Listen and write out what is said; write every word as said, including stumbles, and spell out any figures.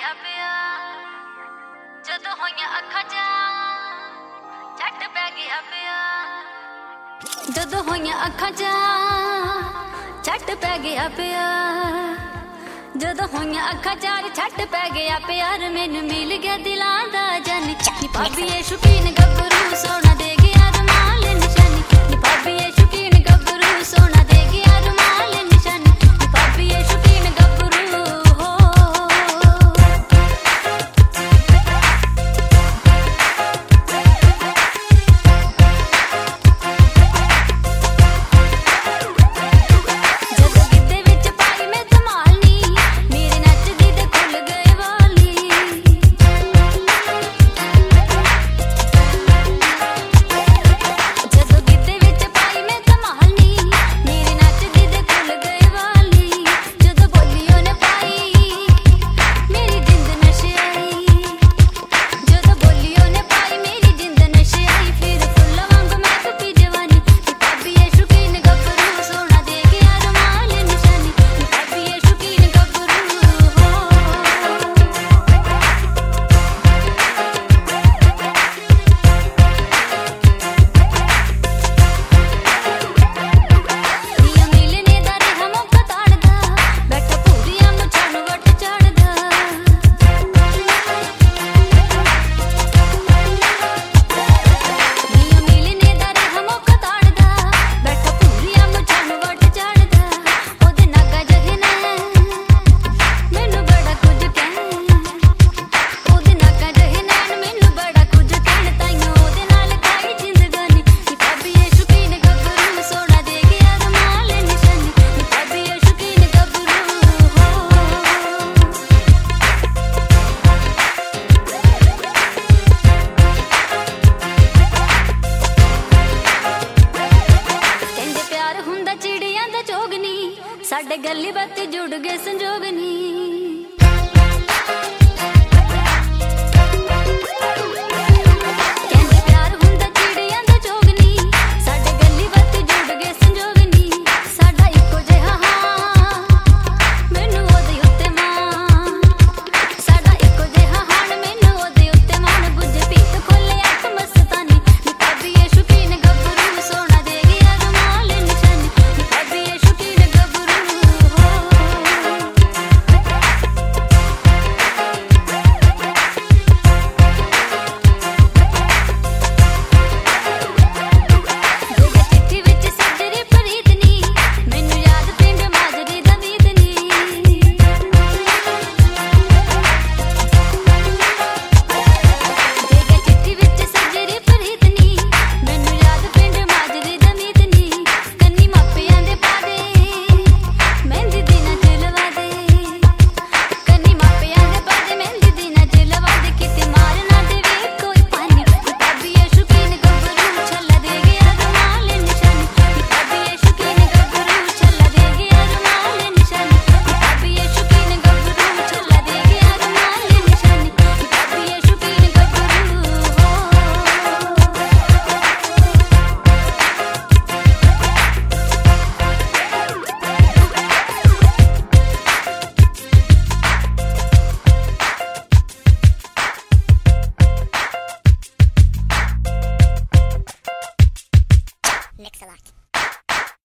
ਗਿਆ ਪਿਆਰ ਜਦੋਂ ਹੋਈਆਂ ਅੱਖਾਂ 'ਚ ਛੱਟ ਪੈ ਗਿਆ ਪਿਆਰ ਜਦੋਂ ਹੋਈਆਂ ਅੱਖਾਂ 'ਚ ਛੱਟ ਪੈ ਗਿਆ ਪਿਆਰ ਜਦੋਂ ਹੋਈਆਂ ਅੱਖਾਂ 'ਚ ਛੱਟ ਪੈ ਗਿਆ ਪਿਆਰ ਮੈਨੂੰ ਮਿਲ ਗਿਆ ਦਿਲਾਂ ਦਾ ਜਨ ਨੀ ਭਾਬੀ ਏ ਸ਼ੁਕੀਨ ਗੱਭਰੂ ਸੋਨਾ ਦੇ ਗਿਆ ਰੁਮਾਲ ਨਿਸ਼ਾਨੀ ਨੀ ਭਾਬੀ ਏ ਸ਼ੁਕੀਨ ਗੱਭਰੂ ਸੋਨਾ ਦੇ ਗਿਆ ਰੁਮਾਲ ਨਿਸ਼ਾਨੀ ਨੀ ਭਾਬੀ ਏ ਸ਼ੁਕੀਨ ਗੱਭਰੂ साडे गली बात जुड़ गए संजोगनी।